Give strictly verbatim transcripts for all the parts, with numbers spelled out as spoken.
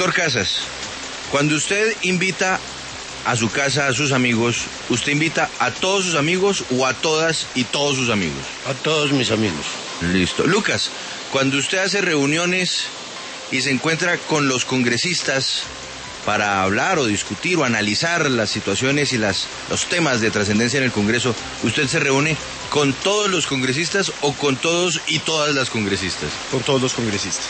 Doctor Casas, cuando usted invita a su casa a sus amigos, ¿usted invita a todos sus amigos o a todas y todos sus amigos? A todos mis amigos. Listo. Lucas, cuando usted hace reuniones y se encuentra con los congresistas para hablar o discutir o analizar las situaciones y las, los temas de trascendencia en el Congreso, ¿usted se reúne con todos los congresistas o con todos y todas las congresistas? Con todos los congresistas.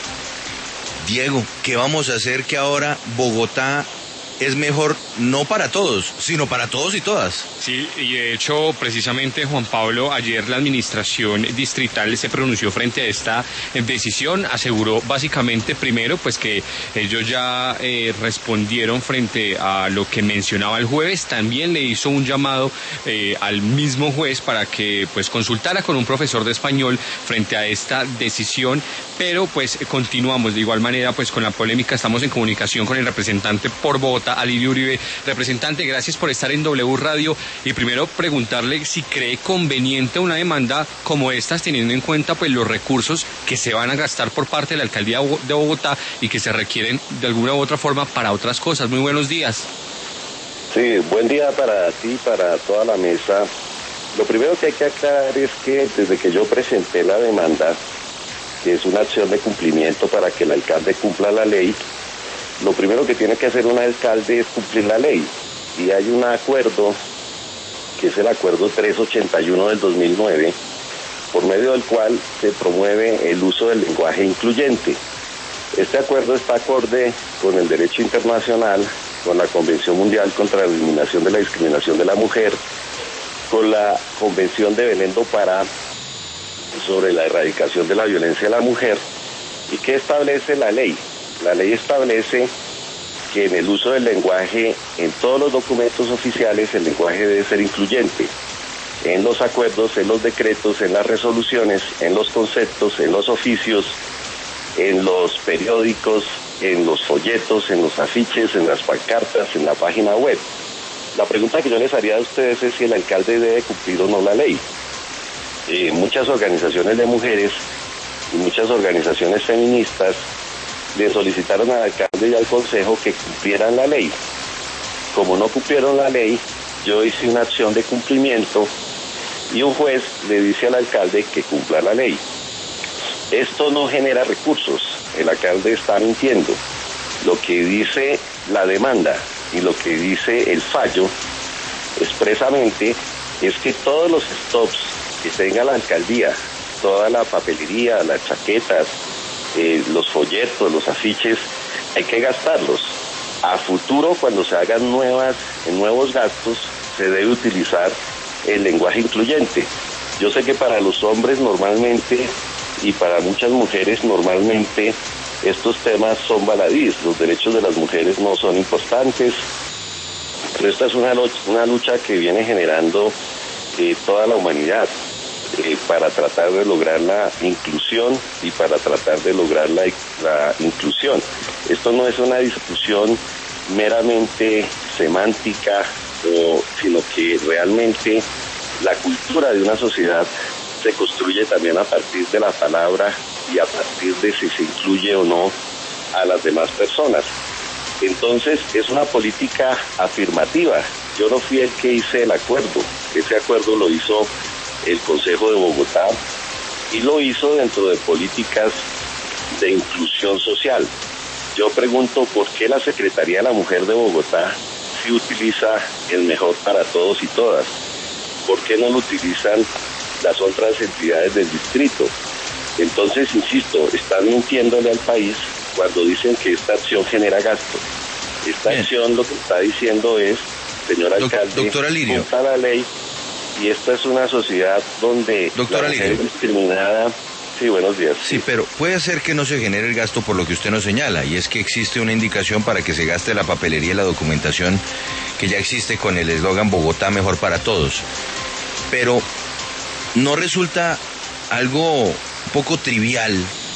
Diego, ¿qué vamos a hacer que ahora Bogotá es mejor no para todos, sino para todos y todas? Sí, y de hecho, precisamente, Juan Pablo, ayer la administración distrital se pronunció frente a esta decisión, aseguró básicamente, primero, pues que ellos ya eh, respondieron frente a lo que mencionaba el juez, también le hizo un llamado eh, al mismo juez para que pues consultara con un profesor de español frente a esta decisión, pero pues continuamos de igual manera pues con la polémica, estamos en comunicación con el representante por Bogotá, Alirio Uribe. Representante, gracias por estar en W Radio y primero preguntarle si cree conveniente una demanda como esta, teniendo en cuenta pues los recursos que se van a gastar por parte de la alcaldía de Bogotá y que se requieren de alguna u otra forma para otras cosas. Muy buenos días. Sí, buen día para ti, para toda la mesa. Lo primero que hay que aclarar es que desde que yo presenté la demanda, que es una acción de cumplimiento para que el alcalde cumpla la ley, lo primero que tiene que hacer un alcalde es cumplir la ley. Y hay un acuerdo, que es el acuerdo trescientos ochenta y uno del dos mil nueve, por medio del cual se promueve el uso del lenguaje incluyente. Este acuerdo está acorde con el derecho internacional, con la Convención Mundial contra la Eliminación de la Discriminación de la Mujer, con la Convención de Belén do Pará sobre la erradicación de la violencia a la mujer. ¿Y qué establece la ley? La ley establece que en el uso del lenguaje, en todos los documentos oficiales, el lenguaje debe ser incluyente. En los acuerdos, en los decretos, en las resoluciones, en los conceptos, en los oficios, en los periódicos, en los folletos, en los afiches, en las pancartas, en la página web. La pregunta que yo les haría a ustedes es si el alcalde debe cumplir o no la ley. Eh, muchas organizaciones de mujeres y muchas organizaciones feministas le solicitaron al alcalde y al consejo que cumplieran la ley. Como no cumplieron la ley, yo hice una acción de cumplimiento y un juez le dice al alcalde que cumpla la ley. Esto no genera recursos, el alcalde está mintiendo. Lo que dice la demanda y lo que dice el fallo expresamente es que todos los stops que tenga la alcaldía, toda la papelería, las chaquetas, Eh, los folletos, los afiches, hay que gastarlos. A futuro, cuando se hagan nuevas, nuevos gastos, se debe utilizar el lenguaje incluyente. Yo sé que para los hombres normalmente y para muchas mujeres normalmente estos temas son baladíes, los derechos de las mujeres no son importantes, pero esta es una lucha, una lucha que viene generando eh, toda la humanidad. Eh, para tratar de lograr la inclusión y para tratar de lograr la, la inclusión. Esto no es una discusión meramente semántica, o, sino que realmente la cultura de una sociedad se construye también a partir de la palabra y a partir de si se incluye o no a las demás personas. Entonces es una política afirmativa. Yo no fui el que hice el acuerdo, ese acuerdo lo hizo el Consejo de Bogotá y lo hizo dentro de políticas de inclusión social. Yo pregunto por qué la Secretaría de la Mujer de Bogotá sí utiliza el mejor para todos y todas, por qué no lo utilizan las otras entidades del distrito. Entonces, insisto, están mintiéndole al país cuando dicen que esta acción genera gasto. Esta Bien. acción lo que está diciendo es, señor alcalde, Doctor Alirio, cumpla la ley. Y esta es una sociedad donde Doctor la mujer Alirio. es discriminada. Sí, buenos días. Sí, sí, pero puede ser que no se genere el gasto por lo que usted nos señala, y es que existe una indicación para que se gaste la papelería y la documentación que ya existe con el eslogan Bogotá mejor para todos. Pero ¿no resulta algo un poco trivial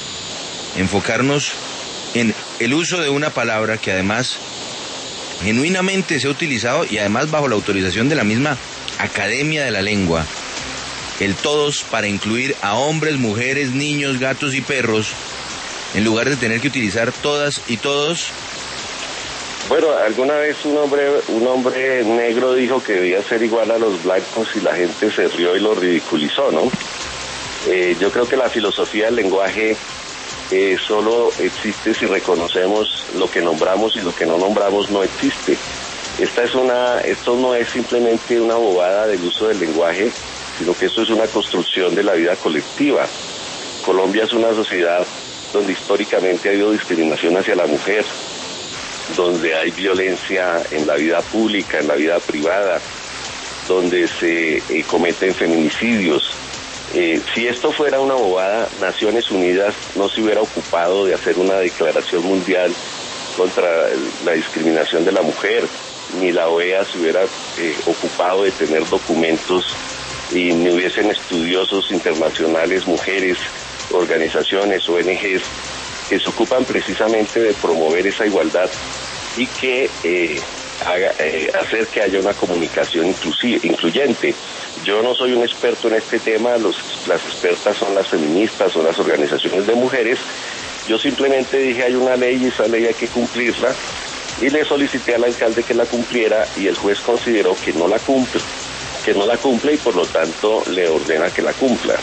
enfocarnos en el uso de una palabra que además genuinamente se ha utilizado y además bajo la autorización de la misma Academia de la Lengua, el todos, para incluir a hombres, mujeres, niños, gatos y perros, en lugar de tener que utilizar todas y todos? Bueno, alguna vez un hombre, un hombre negro dijo que debía ser igual a los blancos y la gente se rió y lo ridiculizó, ¿no? Eh, yo creo que la filosofía del lenguaje eh, solo existe si reconocemos lo que nombramos y lo que no nombramos no existe. Esta es una, esto no es simplemente una bobada del uso del lenguaje, sino que esto es una construcción de la vida colectiva. Colombia es una sociedad donde históricamente ha habido discriminación hacia la mujer, donde hay violencia en la vida pública, en la vida privada, donde se eh, cometen feminicidios. Eh, si esto fuera una bobada, Naciones Unidas no se hubiera ocupado de hacer una declaración mundial contra la discriminación de la mujer, ni la O E A se hubiera eh, ocupado de tener documentos y ni hubiesen estudiosos internacionales, mujeres, organizaciones, O N Ges, que se ocupan precisamente de promover esa igualdad y que eh, haga, eh, hacer que haya una comunicación inclusive, incluyente. Yo no soy un experto en este tema, los, las expertas son las feministas, son las organizaciones de mujeres. Yo simplemente dije hay una ley y esa ley hay que cumplirla y le solicité al alcalde que la cumpliera y el juez consideró que no la cumple, que no la cumple y por lo tanto le ordena que la cumpla.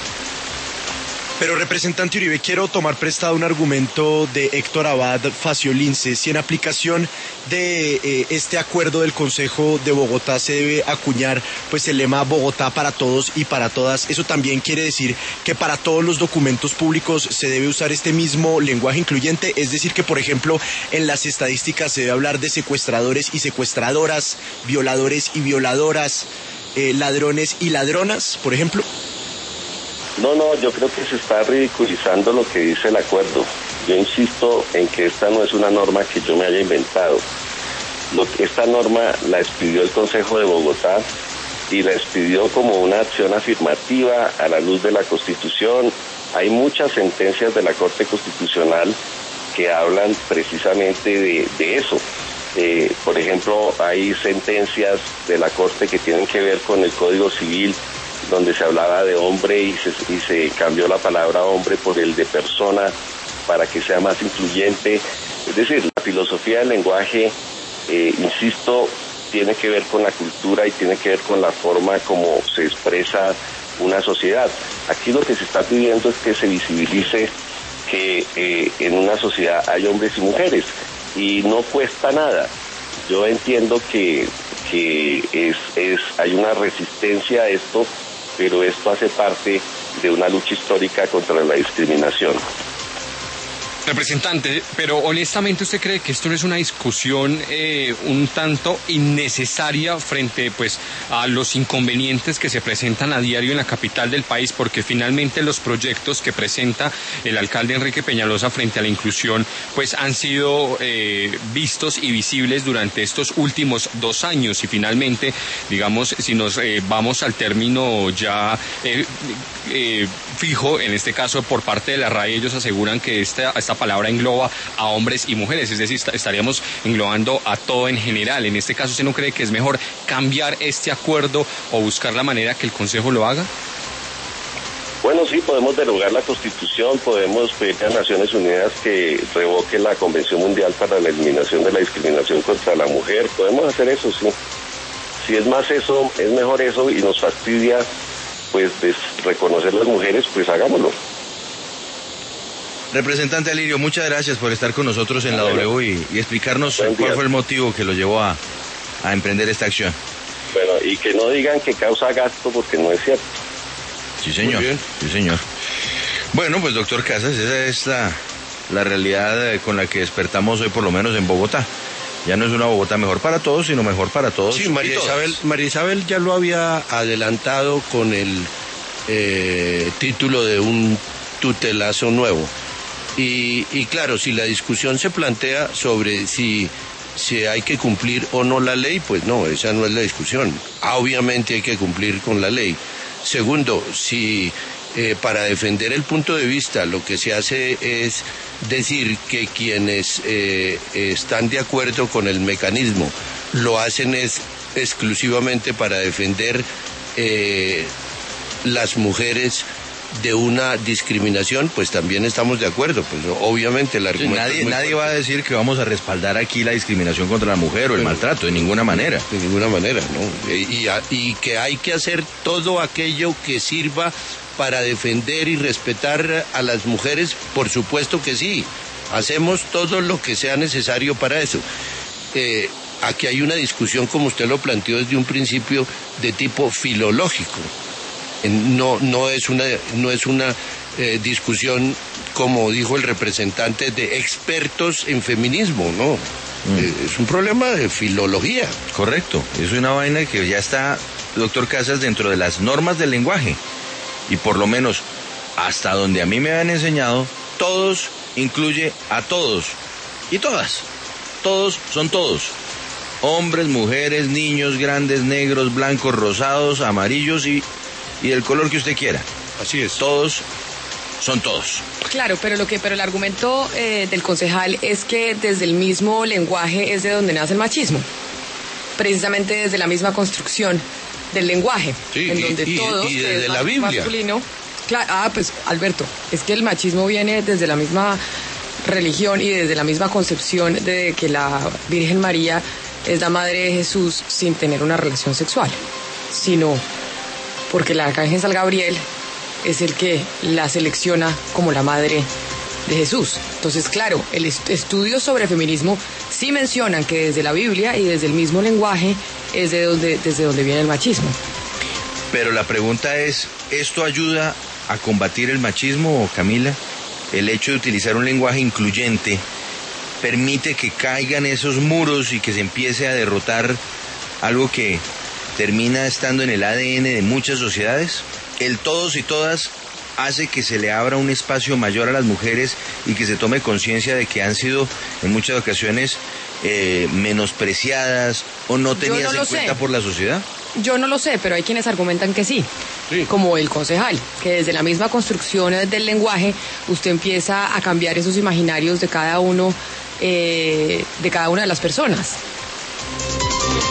Pero, representante Uribe, quiero tomar prestado un argumento de Héctor Abad Faciolince. Si en aplicación de eh, este acuerdo del Consejo de Bogotá se debe acuñar pues el lema Bogotá para todos y para todas, ¿eso también quiere decir que para todos los documentos públicos se debe usar este mismo lenguaje incluyente? Es decir, que por ejemplo en las estadísticas se debe hablar de secuestradores y secuestradoras, violadores y violadoras, eh, ladrones y ladronas, por ejemplo. No, no, yo creo que se está ridiculizando lo que dice el acuerdo. Yo insisto en que esta no es una norma que yo me haya inventado. Lo, esta norma la expidió el Consejo de Bogotá y la expidió como una acción afirmativa a la luz de la Constitución. Hay muchas sentencias de la Corte Constitucional que hablan precisamente de, de eso. Eh, por ejemplo, hay sentencias de la Corte que tienen que ver con el Código Civil, donde se hablaba de hombre y se, y se cambió la palabra hombre por el de persona para que sea más incluyente. Es decir, la filosofía del lenguaje, eh, insisto, tiene que ver con la cultura y tiene que ver con la forma como se expresa una sociedad. Aquí lo que se está pidiendo es que se visibilice que eh, en una sociedad hay hombres y mujeres y no cuesta nada. Yo entiendo que, que es, es, hay una resistencia a esto, pero esto hace parte de una lucha histórica contra la discriminación. Representante, pero honestamente ¿usted cree que esto no es una discusión eh, un tanto innecesaria frente pues a los inconvenientes que se presentan a diario en la capital del país? Porque finalmente los proyectos que presenta el alcalde Enrique Peñalosa frente a la inclusión pues han sido eh, vistos y visibles durante estos últimos dos años y finalmente, digamos, si nos eh, vamos al término ya eh, eh, fijo, en este caso por parte de la R A E, ellos aseguran que esta, esta palabra engloba a hombres y mujeres, es decir, estaríamos englobando a todo en general. En este caso, ¿usted no cree que es mejor cambiar este acuerdo o buscar la manera que el Consejo lo haga? Bueno, sí, podemos derogar la Constitución, podemos pedir a Naciones Unidas que revoque la Convención Mundial para la Eliminación de la Discriminación contra la Mujer, podemos hacer eso, sí. Si es más eso, es mejor eso y nos fastidia, pues, reconocer las mujeres, pues hagámoslo. Representante Alirio, muchas gracias por estar con nosotros en la W y, y explicarnos cuál fue el motivo que lo llevó a, a emprender esta acción. Bueno, y que no digan que causa gasto porque no es cierto. Sí, señor. Sí, señor. Bueno, pues doctor Casas, esa es la, la realidad con la que despertamos hoy, por lo menos en Bogotá. Ya no es una Bogotá mejor para todos, sino mejor para todos. Sí, María Isabel, María Isabel ya lo había adelantado con el eh, título de un tutelazo nuevo. Y, y claro, si la discusión se plantea sobre si, si hay que cumplir o no la ley, pues no, esa no es la discusión. Obviamente hay que cumplir con la ley. Segundo, si eh, para defender el punto de vista lo que se hace es decir que quienes eh, están de acuerdo con el mecanismo lo hacen es exclusivamente para defender eh, las mujeres de una discriminación, pues también estamos de acuerdo. Pues obviamente el argumento... Sí, nadie es muy nadie fuerte. va a decir que vamos a respaldar aquí la discriminación contra la mujer o el Pero- maltrato, de ninguna manera. De ninguna manera, ¿no? Y, y, a- y que hay que hacer todo aquello que sirva para defender y respetar a las mujeres, por supuesto que sí. Hacemos todo lo que sea necesario para eso. Eh, aquí hay una discusión, como usted lo planteó desde un principio, de tipo filológico. Eh, No, no es una, no es una eh, discusión, como dijo el representante, de expertos en feminismo, ¿no? Eh, es un problema de filología. Correcto, es una vaina que ya está, doctor Casas, dentro de las normas del lenguaje. Y por lo menos, hasta donde a mí me han enseñado, todos incluye a todos y todas. Todos son todos. Hombres, mujeres, niños, grandes, negros, blancos, rosados, amarillos y, y del color que usted quiera. Así es. Todos son todos. Claro, pero lo que, pero el argumento eh, del concejal es que desde el mismo lenguaje es de donde nace el machismo, precisamente desde la misma construcción del lenguaje, Sí, en y- donde y- todos, y que desde es la mas- Biblia. masculino. Claro, ah, pues Alberto, es que el machismo viene desde la misma religión y desde la misma concepción de que la Virgen María es la madre de Jesús sin tener una relación sexual, sino porque el arcángel San Gabriel es el que la selecciona como la madre de Jesús. Entonces, claro, el est- estudios sobre feminismo sí mencionan que desde la Biblia y desde el mismo lenguaje es de donde, desde donde viene el machismo. Pero la pregunta es, ¿esto ayuda a combatir el machismo, Camila? El hecho de utilizar un lenguaje incluyente permite que caigan esos muros y que se empiece a derrotar algo que termina estando en el A D N de muchas sociedades. El todos y todas hace que se le abra un espacio mayor a las mujeres y que se tome conciencia de que han sido en muchas ocasiones eh, menospreciadas o no tenidas no en lo cuenta sé. por la sociedad. Yo no lo sé, pero hay quienes argumentan que sí, Sí. como el concejal, que desde la misma construcción del lenguaje usted empieza a cambiar esos imaginarios de cada uno, eh, de cada una de las personas.